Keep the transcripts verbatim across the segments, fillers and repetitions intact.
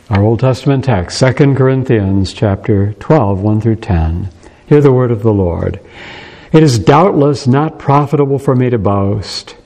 Our Old Testament text, Second Corinthians chapter twelve, one through ten. Hear the word of the Lord. It is doubtless not profitable for me to boast.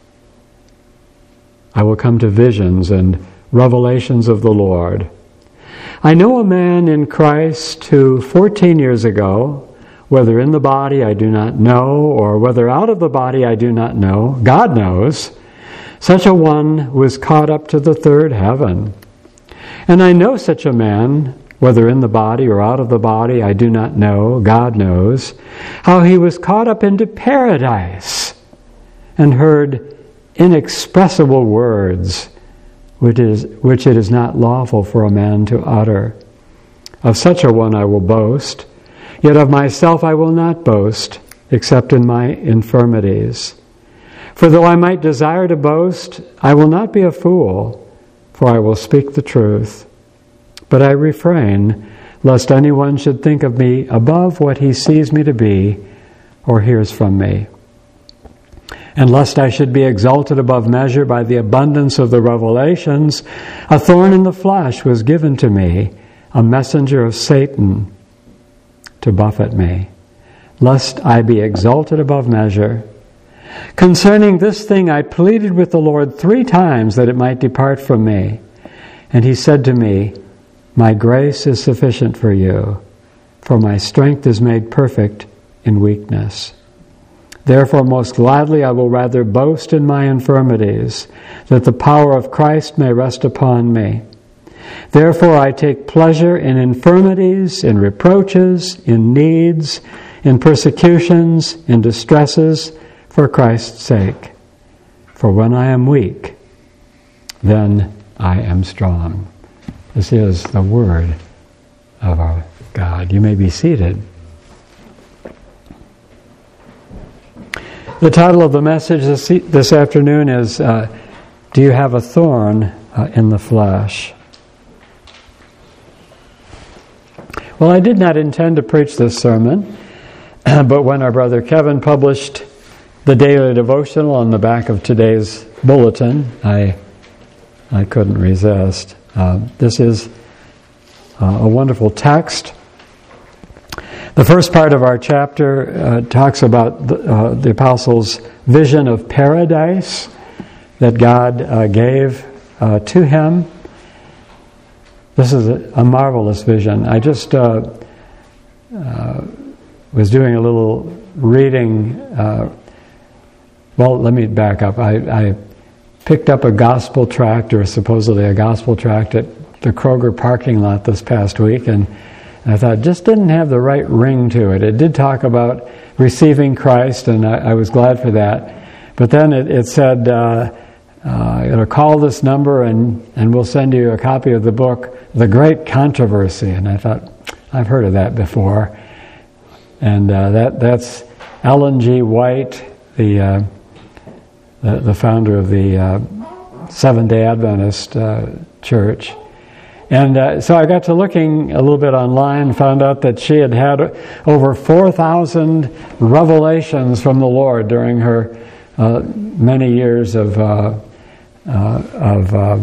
I will come to visions and revelations of the Lord. I know a man in Christ who fourteen years ago, whether in the body I do not know, or whether out of the body I do not know, God knows, such a one was caught up to the third heaven. And I know such a man, whether in the body or out of the body, I do not know, God knows, how he was caught up into paradise and heard inexpressible words, which is which it is not lawful for a man to utter. Of such a one I will boast, yet of myself I will not boast, except in my infirmities. For though I might desire to boast, I will not be a fool, for I will speak the truth. But I refrain, lest anyone should think of me above what he sees me to be or hears from me. And lest I should be exalted above measure by the abundance of the revelations, a thorn in the flesh was given to me, a messenger of Satan, to buffet me, lest I be exalted above measure. Concerning this thing I pleaded with the Lord three times that it might depart from me. And he said to me, My grace is sufficient for you, for my strength is made perfect in weakness. Therefore most gladly I will rather boast in my infirmities, that the power of Christ may rest upon me. Therefore I take pleasure in infirmities, in reproaches, in needs, in persecutions, in distresses, for Christ's sake. For when I am weak, then I am strong. This is the word of our God. You may be seated. The title of the message this, this afternoon is, uh, Do You Have a Thorn uh, in the Flesh? Well, I did not intend to preach this sermon, but when our brother Kevin published the daily devotional on the back of today's bulletin, I I couldn't resist. Uh, this is uh, a wonderful text. The first part of our chapter uh, talks about the, uh, the apostle's vision of paradise that God uh, gave uh, to him. This is a, a marvelous vision. I just uh, uh, was doing a little reading. Uh, well, let me back up. I, I picked up a gospel tract, or supposedly a gospel tract, at the Kroger parking lot this past week, and I thought it just didn't have the right ring to it. It did talk about receiving Christ, and I, I was glad for that. But then it, it said, uh, uh, you know, call this number and, and we'll send you a copy of the book, The Great Controversy. And I thought, I've heard of that before. And uh, that that's Ellen G. White, the uh, the, the founder of the uh, Seventh-day Adventist uh, Church. And uh, so I got to looking a little bit online and found out that she had had over four thousand revelations from the Lord during her uh, many years of uh, uh, of uh,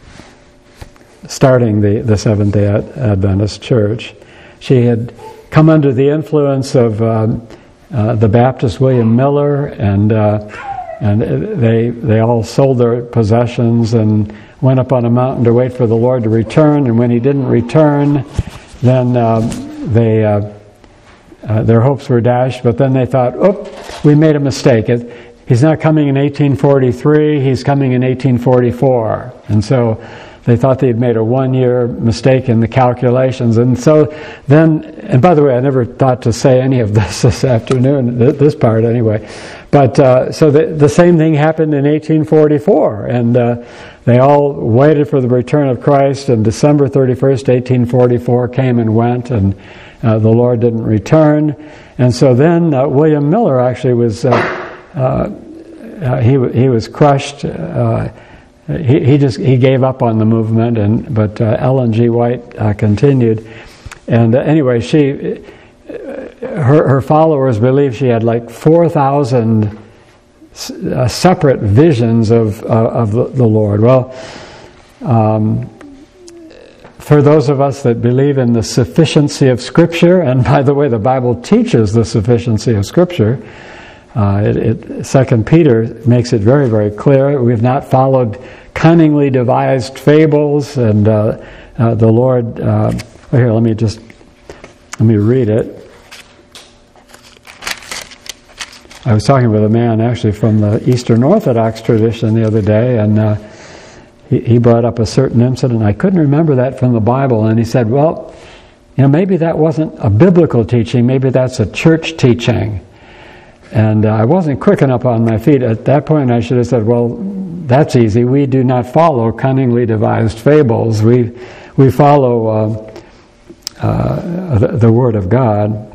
starting the, the Seventh-day Adventist Church. She had come under the influence of uh, uh, the Baptist William Miller, and uh, and they they all sold their possessions and went up on a mountain to wait for the Lord to return. And when He didn't return, then uh, they uh, uh, their hopes were dashed. But then they thought, "Oh, we made a mistake. It, he's not coming in eighteen forty-three. He's coming in eighteen forty-four." And so they thought they'd made a one-year mistake in the calculations. And so then, and by the way, I never thought to say any of this this afternoon, this part anyway. But uh, so the, the same thing happened in eighteen forty-four. And uh, they all waited for the return of Christ. And December thirty-first, eighteen forty-four came and went, and uh, the Lord didn't return. And so then uh, William Miller actually was, uh, uh, uh, he, he was crushed. Uh, He, he just he gave up on the movement, and but uh, Ellen G. White uh, continued. And uh, anyway, she her her followers believe she had like four thousand uh, separate visions of uh, of the, the Lord. Well, um, for those of us that believe in the sufficiency of Scripture, and by the way, the Bible teaches the sufficiency of Scripture. Uh, it, it, Second Peter makes it very, very clear. We've not followed cunningly devised fables, and uh, uh, the Lord. Uh, here, let me just let me read it. I was talking with a man actually from the Eastern Orthodox tradition the other day, and uh, he, he brought up a certain incident. I couldn't remember that from the Bible, and he said, "Well, you know, maybe that wasn't a biblical teaching. Maybe that's a church teaching." And uh, I wasn't quick enough on my feet. At that point, I should have said, well, that's easy. We do not follow cunningly devised fables. We we follow uh, uh, the, the Word of God.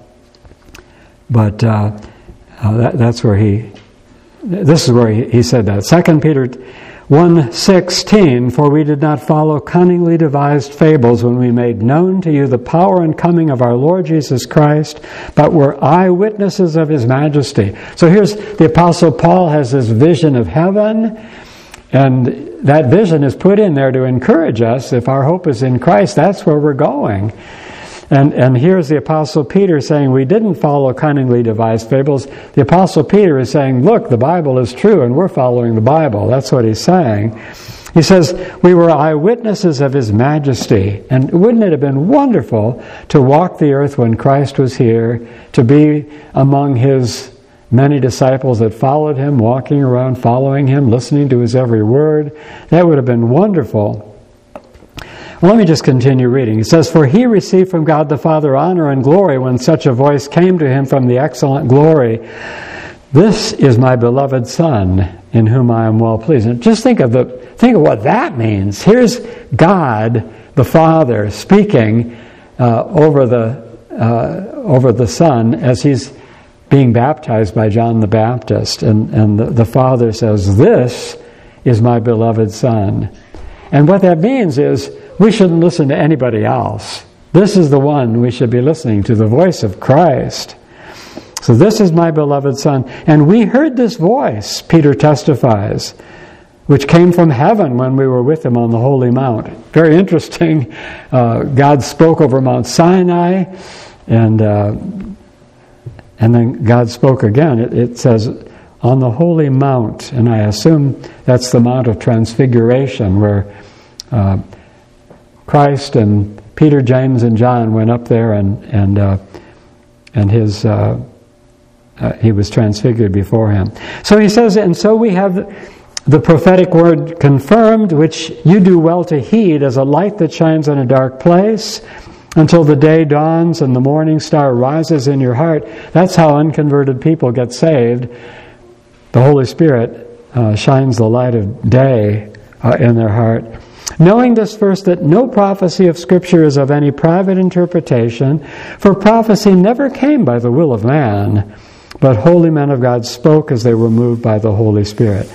But uh, uh, that, that's where he, this is where he, he said that. Second Peter one sixteen, for we did not follow cunningly devised fables when we made known to you the power and coming of our Lord Jesus Christ, but were eyewitnesses of His majesty. So here's the Apostle Paul has this vision of heaven, and that vision is put in there to encourage us. If our hope is in Christ, that's where we're going. And and here's the Apostle Peter saying we didn't follow cunningly devised fables. The Apostle Peter is saying, look, the Bible is true and we're following the Bible. That's what he's saying. He says, we were eyewitnesses of His majesty. And wouldn't it have been wonderful to walk the earth when Christ was here, to be among His many disciples that followed Him, walking around, following Him, listening to His every word? That would have been wonderful. Well, let me just continue reading. It says, for He received from God the Father honor and glory when such a voice came to Him from the excellent glory. This is my beloved Son, in whom I am well pleased. And just think of the think of what that means. Here's God the Father speaking uh, over the uh, over the Son as He's being baptized by John the Baptist, and and the, the Father says, "This is my beloved Son." And what that means is we shouldn't listen to anybody else. This is the one we should be listening to, the voice of Christ. So this is my beloved Son. And we heard this voice, Peter testifies, which came from heaven when we were with Him on the Holy Mount. Very interesting. Uh, God spoke over Mount Sinai, and uh, and then God spoke again. It, it says, on the Holy Mount, and I assume that's the Mount of Transfiguration, where uh, Christ and Peter, James, and John went up there, and and uh, and his uh, uh, he was transfigured before Him. So he says, and so we have the prophetic word confirmed, which you do well to heed as a light that shines in a dark place, until the day dawns and the morning star rises in your heart. That's how unconverted people get saved. The Holy Spirit uh, shines the light of day uh, in their heart. Knowing this first, that no prophecy of Scripture is of any private interpretation, for prophecy never came by the will of man, but holy men of God spoke as they were moved by the Holy Spirit.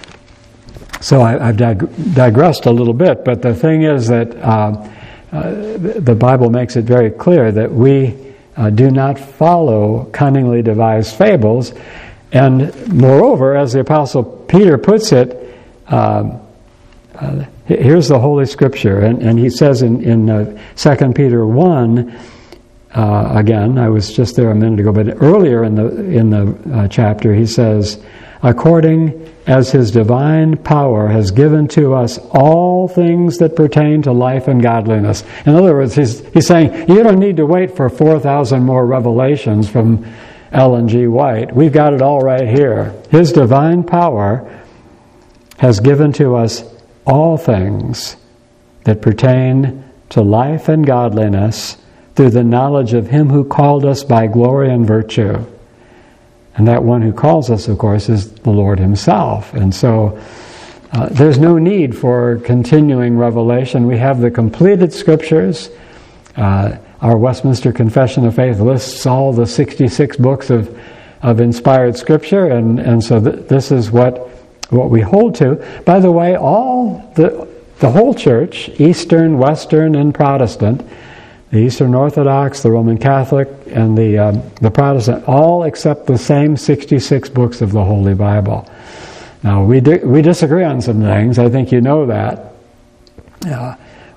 So I, I've dig- digressed a little bit, but the thing is that uh, uh, the Bible makes it very clear that we uh, do not follow cunningly devised fables. And moreover, as the Apostle Peter puts it, uh, uh, here's the Holy Scripture. And, and he says in, in uh, Second Peter one, uh, again, I was just there a minute ago, but earlier in the, in the uh, chapter, he says, according as His divine power has given to us all things that pertain to life and godliness. In other words, he's, he's saying, you don't need to wait for four thousand more revelations from Ellen G. White. We've got it all right here. His divine power has given to us all things that pertain to life and godliness through the knowledge of Him who called us by glory and virtue. And that one who calls us, of course, is the Lord Himself. And so uh, there's no need for continuing revelation. We have the completed Scriptures. Uh, Our Westminster Confession of Faith lists all the sixty-six books of, of inspired Scripture, and, and so th- this is what what we hold to. By the way, all the the whole Church, Eastern, Western, and Protestant, the Eastern Orthodox, the Roman Catholic, and the um, the Protestant, all accept the same sixty-six books of the Holy Bible. Now we di- we disagree on some things. I think you know that. Uh,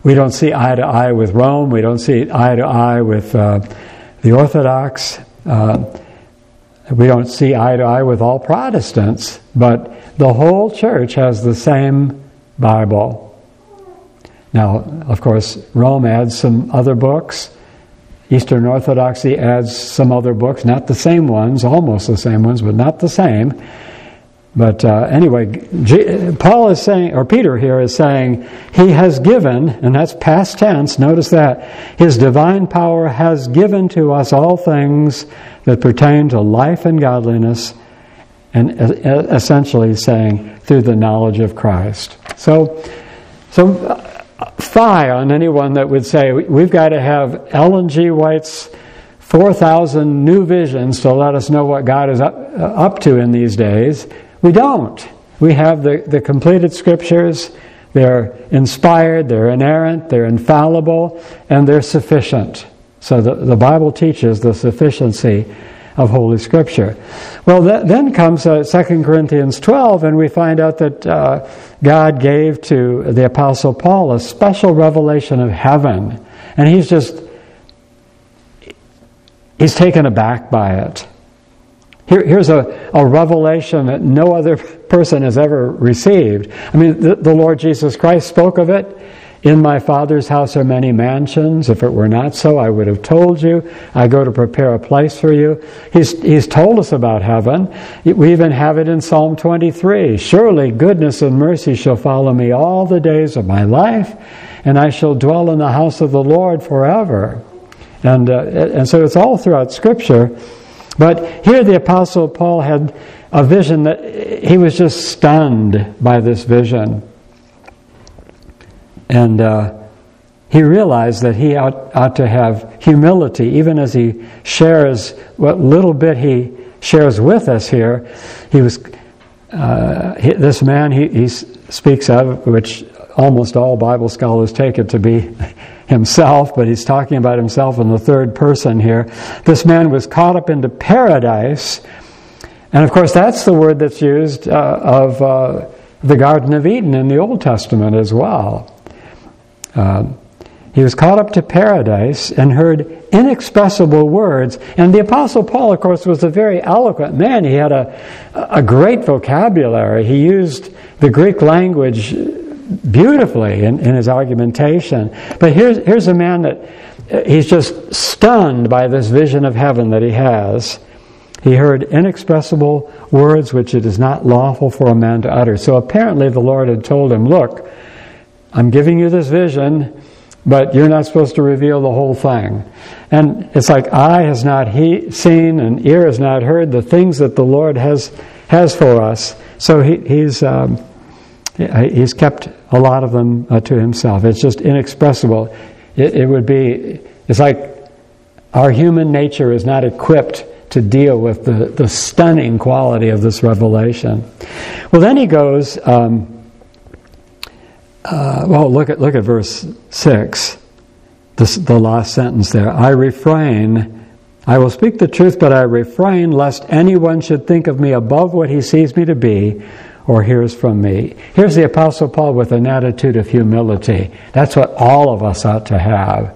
we don't see eye to eye with Rome. We don't see eye to eye with uh, the Orthodox. Uh, we don't see eye to eye with all Protestants. But the whole church has the same Bible. Now, of course, Rome adds some other books. Eastern Orthodoxy adds some other books, not the same ones, almost the same ones, but not the same. But uh, anyway, G- Paul is saying, or Peter here is saying, he has given, and that's past tense, notice that, his divine power has given to us all things that pertain to life and godliness, and essentially saying, through the knowledge of Christ. So, so uh, fie on anyone that would say, we've got to have Ellen G. White's four thousand new visions to let us know what God is up, uh, up to in these days. We don't. We have the, the completed scriptures. They're inspired, they're inerrant, they're infallible, and they're sufficient. So the, the Bible teaches the sufficiency of Holy Scripture. Well, th- then comes uh, Second Corinthians twelve, and we find out that uh, God gave to the Apostle Paul a special revelation of heaven. And he's just, he's taken aback by it. Here, here's a, a revelation that no other person has ever received. I mean, the, the Lord Jesus Christ spoke of it. In my Father's house are many mansions. If it were not so, I would have told you. I go to prepare a place for you. He's, he's told us about heaven. We even have it in Psalm twenty-three. Surely goodness and mercy shall follow me all the days of my life, and I shall dwell in the house of the Lord forever. And, uh, and so it's all throughout Scripture. But here the Apostle Paul had a vision that he was just stunned by this vision. And uh, he realized that he ought, ought to have humility, even as he shares what little bit he shares with us here. He was uh, he, this man he, he speaks of, which almost all Bible scholars take it to be himself, but he's talking about himself in the third person here. This man was caught up into paradise, and of course that's the word that's used uh, of uh, the Garden of Eden in the Old Testament as well. Uh, he was caught up to paradise and heard inexpressible words. And the Apostle Paul, of course, was a very eloquent man. He had a, a great vocabulary. He used the Greek language beautifully in, in his argumentation. But here's, here's a man that he's just stunned by this vision of heaven that he has. He heard inexpressible words which it is not lawful for a man to utter. So apparently the Lord had told him, look, I'm giving you this vision, but you're not supposed to reveal the whole thing. And it's like eye has not he seen and ear has not heard the things that the Lord has has for us. So he, he's um, he's kept a lot of them uh, to himself. It's just inexpressible. It, it would be, it's like our human nature is not equipped to deal with the, the stunning quality of this revelation. Well, then he goes... Um, Uh, well, look at look at verse six, this, the last sentence there. I refrain, I will speak the truth, but I refrain lest anyone should think of me above what he sees me to be or hears from me. Here's the Apostle Paul with an attitude of humility. That's what all of us ought to have.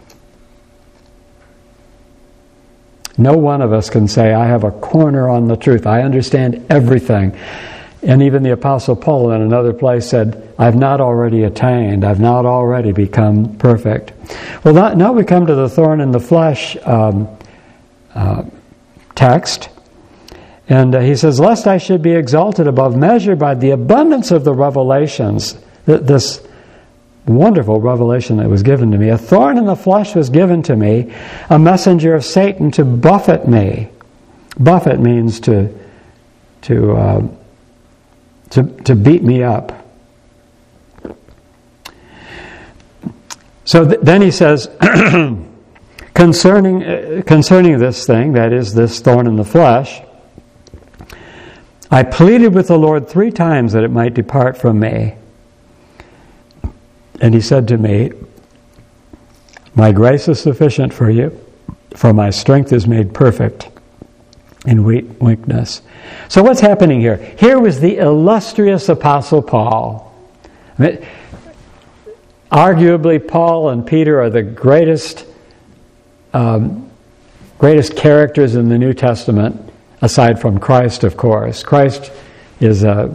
No one of us can say, I have a corner on the truth. I understand everything. And even the Apostle Paul in another place said, I've not already attained. I've not already become perfect. Well, that, now we come to the thorn in the flesh um, uh, text. And uh, he says, lest I should be exalted above measure by the abundance of the revelations. Th- this wonderful revelation that was given to me. A thorn in the flesh was given to me, a messenger of Satan to buffet me. Buffet means to... to uh, To, to beat me up. So th- then he says, concerning uh, concerning this thing, that is this thorn in the flesh, I pleaded with the Lord three times that it might depart from me. And he said to me, my grace is sufficient for you, for my strength is made perfect in weakness. So what's happening here? Here was the illustrious Apostle Paul. I mean, arguably, Paul and Peter are the greatest, um, greatest characters in the New Testament, aside from Christ, of course. Christ is uh,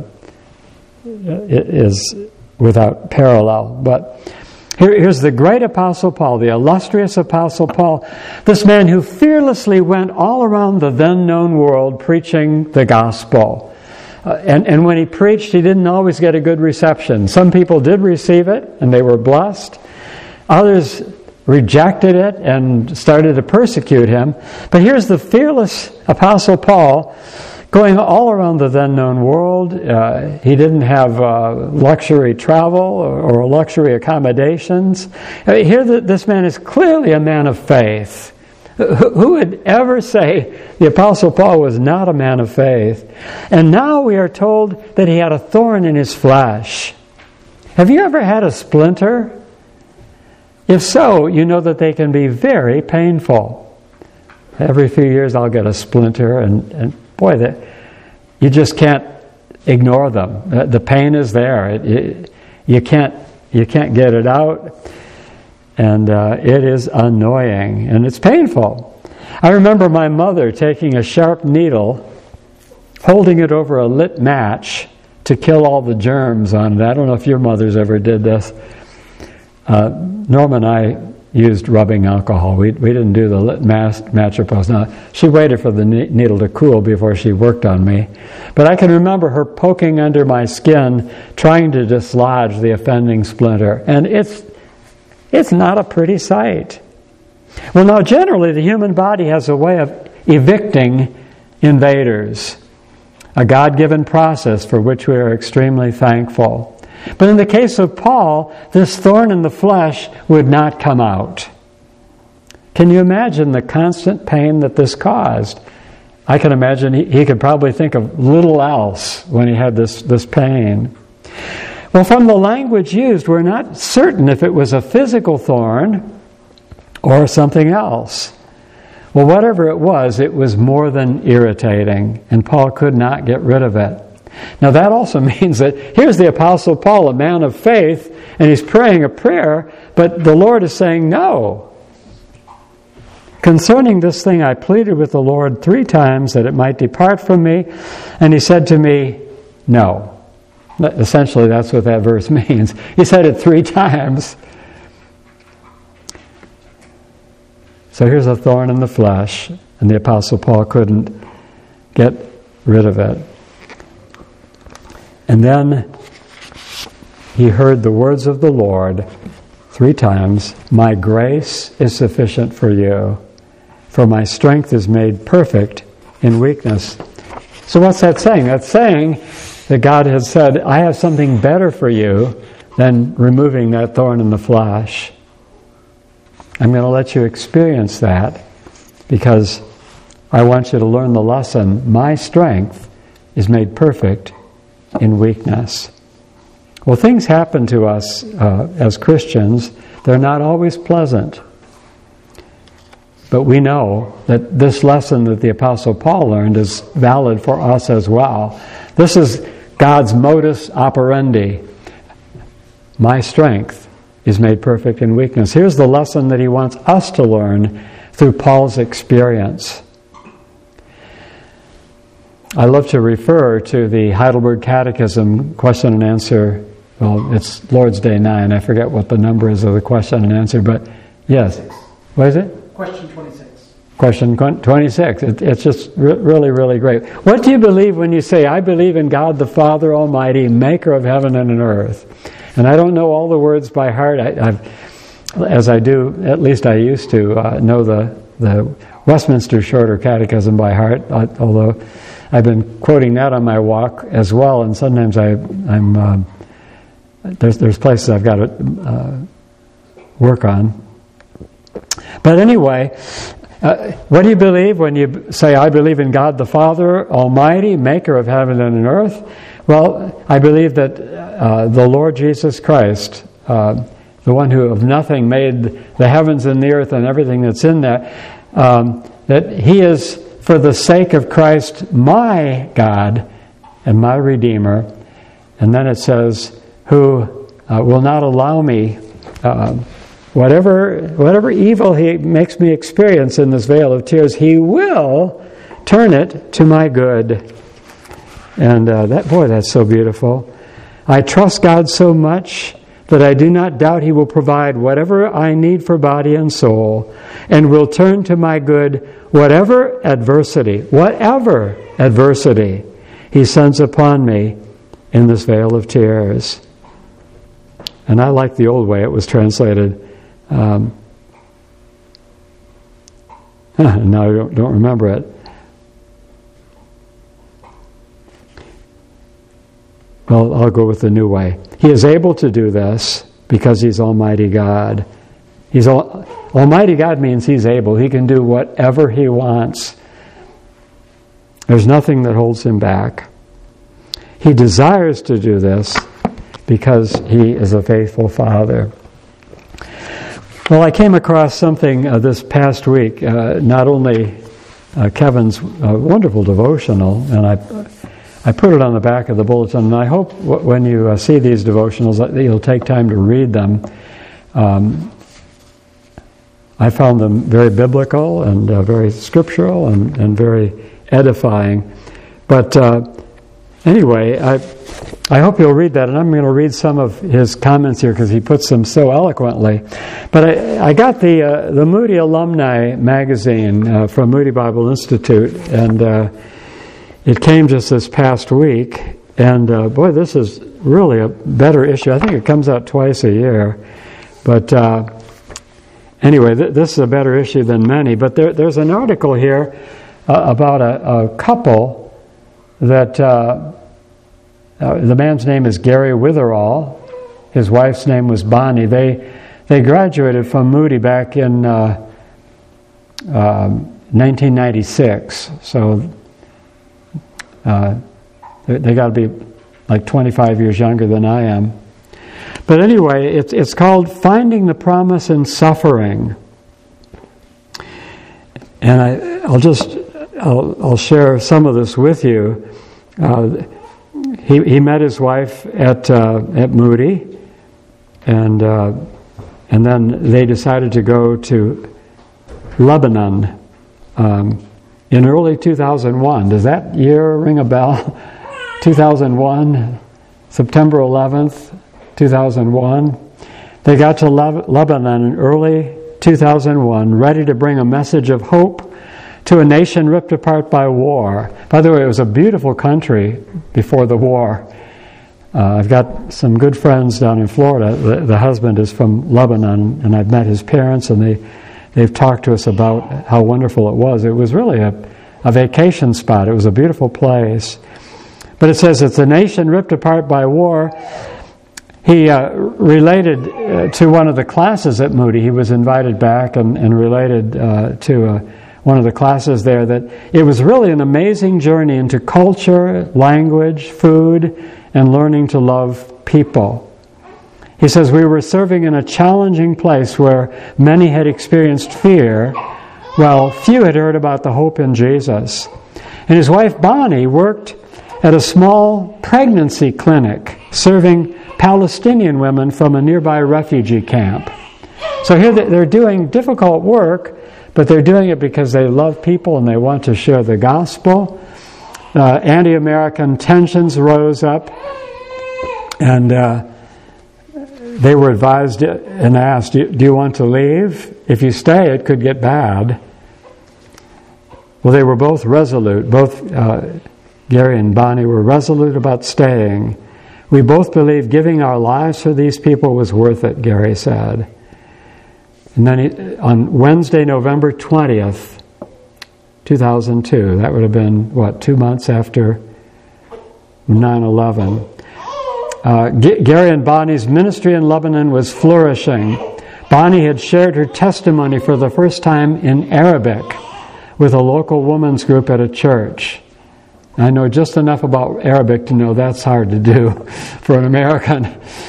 is without parallel. But here, here's the great Apostle Paul, the illustrious Apostle Paul, this man who fearlessly went all around the then-known world preaching the gospel. Uh, and, and when he preached, he didn't always get a good reception. Some people did receive it, and they were blessed. Others rejected it and started to persecute him. But here's the fearless Apostle Paul going all around the then-known world. Uh, he didn't have uh, luxury travel or, or luxury accommodations. Uh, here the, this man is clearly a man of faith. Who would ever say the Apostle Paul was not a man of faith? And now we are told that he had a thorn in his flesh. Have you ever had a splinter? If so, you know that they can be very painful. Every few years I'll get a splinter, and, and boy, that you just can't ignore them. The pain is there. It, it, you can't you can't get it out. And uh, it is annoying, and it's painful. I remember my mother taking a sharp needle, holding it over a lit match to kill all the germs on it. I don't know if your mothers ever did this. Uh, Norma and I used rubbing alcohol. We we didn't do the lit match, match or post. Now, she waited for the needle to cool before she worked on me. But I can remember her poking under my skin, trying to dislodge the offending splinter. And it's It's not a pretty sight. Well, now, generally, the human body has a way of evicting invaders, a God-given process for which we are extremely thankful. But in the case of Paul, this thorn in the flesh would not come out. Can you imagine the constant pain that this caused? I can imagine he, he could probably think of little else when he had this, this pain. Well, from the language used, we're not certain if it was a physical thorn or something else. Well, whatever it was, it was more than irritating, and Paul could not get rid of it. Now, that also means that here's the Apostle Paul, a man of faith, and he's praying a prayer, but the Lord is saying no. Concerning this thing, I pleaded with the Lord three times that it might depart from me, and he said to me, no. Essentially, that's what that verse means. He said it three times. So here's a thorn in the flesh, and the Apostle Paul couldn't get rid of it. And then he heard the words of the Lord three times, my grace is sufficient for you, for my strength is made perfect in weakness. So what's that saying? That's saying that God has said, I have something better for you than removing that thorn in the flesh. I'm going to let you experience that because I want you to learn the lesson. My strength is made perfect in weakness. Well, things happen to us uh, as Christians. They're not always pleasant. But we know that this lesson that the Apostle Paul learned is valid for us as well. This is God's modus operandi. My strength is made perfect in weakness. Here's the lesson that he wants us to learn through Paul's experience. I love to refer to the Heidelberg Catechism question and answer. Well, it's Lord's Day nine. I forget what the number is of the question and answer, but yes. What is it? Question twenty-six. Question twenty-six. It, it's just re- really, really great. What do you believe when you say, I believe in God the Father Almighty, maker of heaven and earth? And I don't know all the words by heart. I, I've, as I do, at least I used to, uh, know the, the Westminster Shorter Catechism by heart, uh, although I've been quoting that on my walk as well, and sometimes I, I'm uh, there's there's places I've got to uh, work on. But anyway, uh, what do you believe when you say, I believe in God the Father Almighty, maker of heaven and earth? Well, I believe that uh, the Lord Jesus Christ, uh, the one who of nothing made the heavens and the earth and everything that's in that, um, that He is, for the sake of Christ, my God and my Redeemer. And then it says, who uh, will not allow me uh, whatever whatever evil he makes me experience in this vale of tears, he will turn it to my good. And uh, that boy, that's so beautiful. I trust God so much that I do not doubt He will provide whatever I need for body and soul, and will turn to my good whatever adversity, whatever adversity He sends upon me in this vale of tears. And I like the old way it was translated. Um, now I don't, don't remember it. Well, I'll go with the new way. He is able to do this because He's Almighty God. He's all, Almighty God means He's able. He can do whatever He wants. There's nothing that holds Him back. He desires to do this because He is a faithful Father. Well, I came across something uh, this past week, uh, not only uh, Kevin's uh, wonderful devotional, and I I put it on the back of the bulletin, and I hope w- when you uh, see these devotionals that you'll take time to read them. Um, I found them very biblical and uh, very scriptural and, and very edifying. But uh, anyway, I I hope you'll read that, and I'm going to read some of his comments here because he puts them so eloquently. But I, I got the uh, the Moody Alumni magazine uh, from Moody Bible Institute, and uh, it came just this past week. And uh, boy, this is really a better issue. I think it comes out twice a year. But uh, anyway, th- this is a better issue than many. But there, there's an article here uh, about a, a couple that... Uh, Uh, the man's name is Gary Witherall. His wife's name was Bonnie. They they graduated from Moody back in uh, uh, nineteen ninety-six. So uh, they, they got to be like twenty-five years younger than I am. But anyway, it's it's called Finding the Promise in Suffering. And I, I'll just I'll, I'll share some of this with you. Uh, He he met his wife at uh, at Moody, and uh, and then they decided to go to Lebanon um, in early two thousand one. Does that year ring a bell? two thousand one, September eleventh, two thousand one. They got to Le- Lebanon in early two thousand one, ready to bring a message of hope to a nation ripped apart by war. By the way, it was a beautiful country before the war. Uh, I've got some good friends down in Florida. The, the husband is from Lebanon, and I've met his parents, and they, they've talked to us about how wonderful it was. It was really a, a vacation spot. It was a beautiful place. But it says it's a nation ripped apart by war. He uh, related uh, to one of the classes at Moody. He was invited back and, and related uh, to a one of the classes there, that it was really an amazing journey into culture, language, food, and learning to love people. He says, we were serving in a challenging place where many had experienced fear, while few had heard about the hope in Jesus. And his wife Bonnie worked at a small pregnancy clinic, serving Palestinian women from a nearby refugee camp. So here they're doing difficult work, but they're doing it because they love people and they want to share the gospel. Uh, anti-American tensions rose up, and uh, they were advised and asked, do you want to leave? If you stay, it could get bad. Well, they were both resolute. Both uh, Gary and Bonnie were resolute about staying. We both believed giving our lives for these people was worth it, Gary said. And then he, on Wednesday, November twentieth, two thousand two, that would have been, what, two months after nine eleven, uh, G- Gary and Bonnie's ministry in Lebanon was flourishing. Bonnie had shared her testimony for the first time in Arabic with a local women's group at a church. I know just enough about Arabic to know that's hard to do for an American.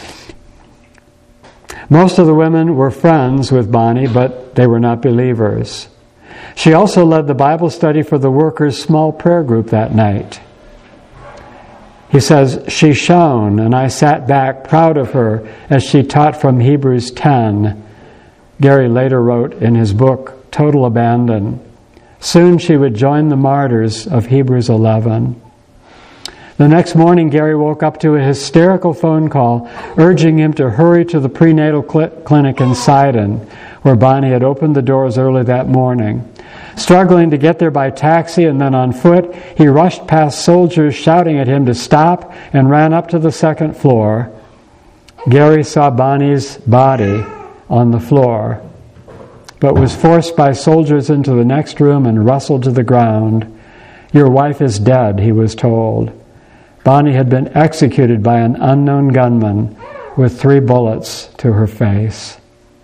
Most of the women were friends with Bonnie, but they were not believers. She also led the Bible study for the workers' small prayer group that night. He says, she shone, and I sat back proud of her as she taught from Hebrews ten. Gary later wrote in his book, Total Abandon, soon she would join the martyrs of Hebrews eleven. The next morning, Gary woke up to a hysterical phone call urging him to hurry to the prenatal cl- clinic in Sidon, where Bonnie had opened the doors early that morning. Struggling to get there by taxi and then on foot, he rushed past soldiers shouting at him to stop and ran up to the second floor. Gary saw Bonnie's body on the floor, but was forced by soldiers into the next room and wrestled to the ground. Your wife is dead, he was told. Bonnie had been executed by an unknown gunman with three bullets to her face.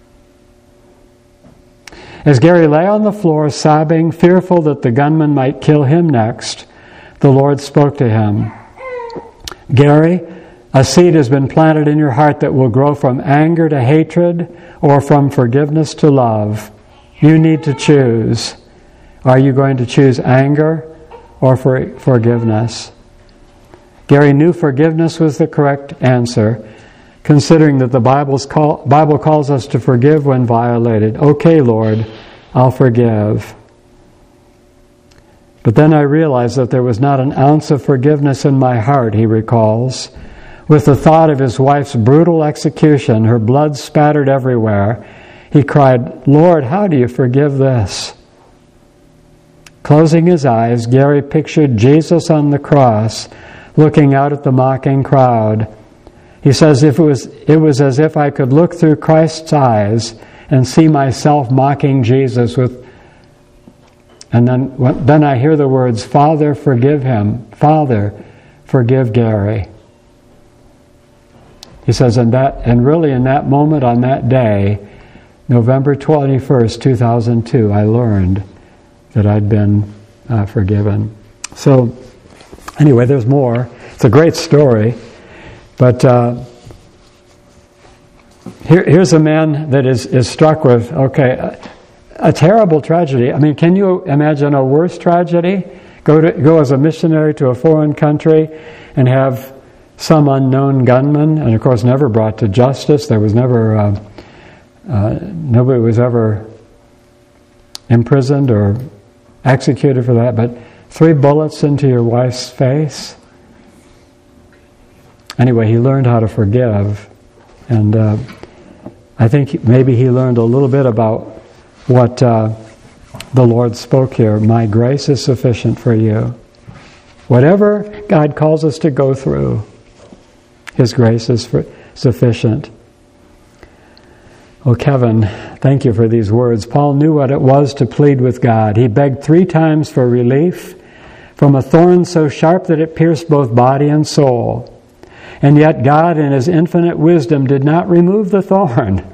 As Gary lay on the floor, sobbing, fearful that the gunman might kill him next, the Lord spoke to him. Gary, a seed has been planted in your heart that will grow from anger to hatred or from forgiveness to love. You need to choose. Are you going to choose anger or for forgiveness? Gary knew forgiveness was the correct answer, considering that the Bible's call, Bible calls us to forgive when violated. Okay, Lord, I'll forgive. But then I realized that there was not an ounce of forgiveness in my heart, he recalls. With the thought of his wife's brutal execution, her blood spattered everywhere, he cried, Lord, how do you forgive this? Closing his eyes, Gary pictured Jesus on the cross, looking out at the mocking crowd. He says, if it was, it was as if I could look through Christ's eyes and see myself mocking Jesus with, and then, then I hear the words, Father, forgive him. Father, forgive Gary. He says, and that, and really in that moment on that day, November twenty-first, two thousand two, I learned that I'd been uh, forgiven. So, anyway, there's more. It's a great story. But uh, here, here's a man that is, is struck with, okay, a, a terrible tragedy. I mean, can you imagine a worse tragedy? Go to go as a missionary to a foreign country and have some unknown gunman, and of course never brought to justice. There was never, uh, uh, nobody was ever imprisoned or executed for that, but three bullets into your wife's face. Anyway, he learned how to forgive, and uh, I think maybe he learned a little bit about what uh, the Lord spoke here. My grace is sufficient for you. Whatever God calls us to go through, His grace is for, sufficient. Oh, Kevin, thank you for these words. Paul knew what it was to plead with God. He begged three times for relief from a thorn so sharp that it pierced both body and soul. And yet God, in His infinite wisdom, did not remove the thorn.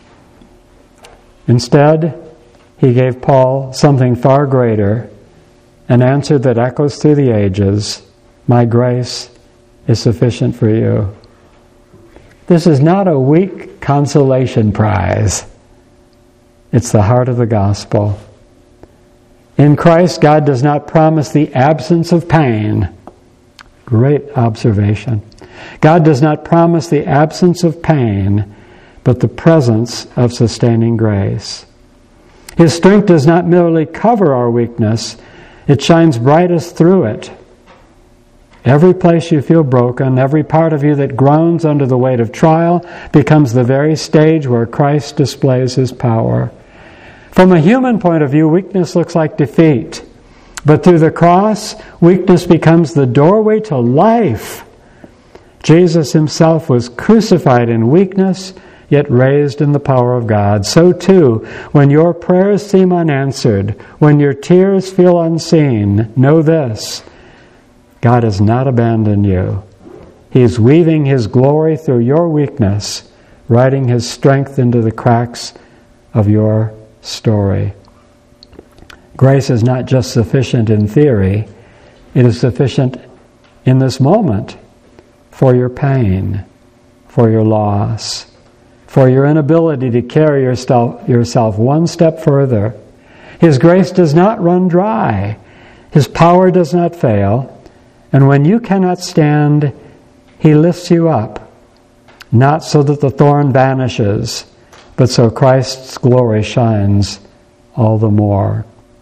Instead, He gave Paul something far greater, an answer that echoes through the ages. My grace is sufficient for you. This is not a weak consolation prize. It's the heart of the gospel. In Christ, God does not promise the absence of pain. Great observation. God does not promise the absence of pain, but the presence of sustaining grace. His strength does not merely cover our weakness, it shines brightest through it. Every place you feel broken, every part of you that groans under the weight of trial, becomes the very stage where Christ displays His power. From a human point of view, weakness looks like defeat. But through the cross, weakness becomes the doorway to life. Jesus Himself was crucified in weakness, yet raised in the power of God. So too, when your prayers seem unanswered, when your tears feel unseen, know this: God has not abandoned you. He is weaving His glory through your weakness, writing His strength into the cracks of your story. Grace is not just sufficient in theory, it is sufficient in this moment for your pain, for your loss, for your inability to carry yourself, yourself one step further. His grace does not run dry. His power does not fail. And when you cannot stand, He lifts you up, not so that the thorn vanishes, but so Christ's glory shines all the more.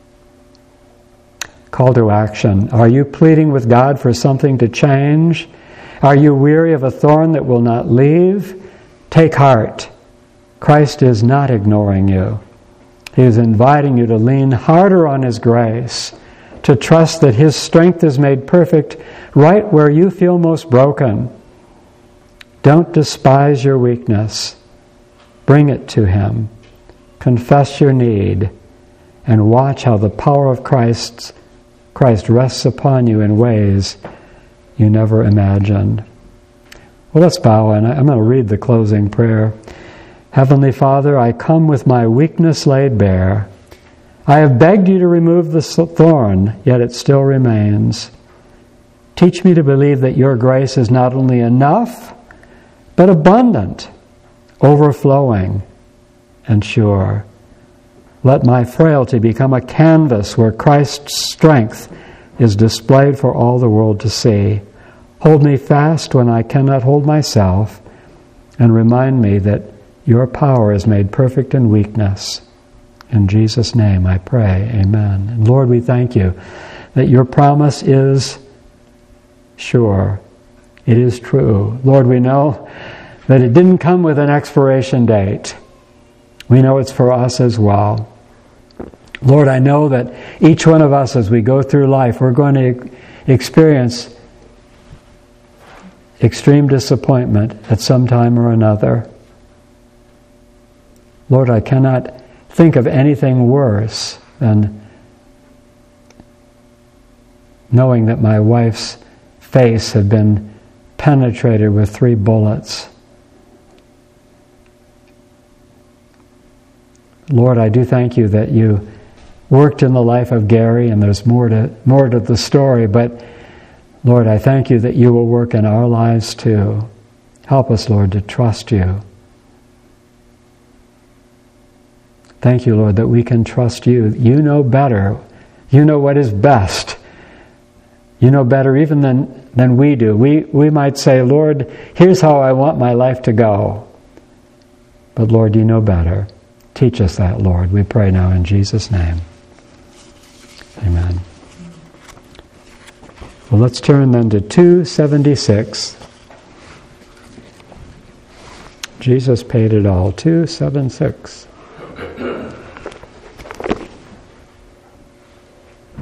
Call to action. Are you pleading with God for something to change? Are you weary of a thorn that will not leave? Take heart. Christ is not ignoring you. He is inviting you to lean harder on His grace, to trust that His strength is made perfect right where you feel most broken. Don't despise your weakness. Bring it to Him. Confess your need, and watch how the power of Christ, Christ rests upon you in ways you never imagined. Well, let's bow, and I'm going to read the closing prayer. Heavenly Father, I come with my weakness laid bare. I have begged you to remove the thorn, yet it still remains. Teach me to believe that your grace is not only enough, but abundant, overflowing, and sure. Let my frailty become a canvas where Christ's strength is displayed for all the world to see. Hold me fast when I cannot hold myself, and remind me that your power is made perfect in weakness. In Jesus' name I pray, amen. And Lord, we thank you that your promise is sure. It is true. Lord, we know that it didn't come with an expiration date. We know it's for us as well. Lord, I know that each one of us, as we go through life, we're going to experience extreme disappointment at some time or another. Lord, I cannot think of anything worse than knowing that my wife's face had been penetrated with three bullets. Lord, I do thank you that you worked in the life of Gary, and there's more to more to the story, but Lord, I thank you that you will work in our lives too. Help us, Lord, to trust you. Thank you, Lord, that we can trust you. You know better. You know what is best. You know better even than, than we do. We, we might say, Lord, here's how I want my life to go. But Lord, you know better. Teach us that, Lord. We pray now in Jesus' name. Amen. Well, let's turn then to two seventy-six. Jesus paid it all. two seventy-six.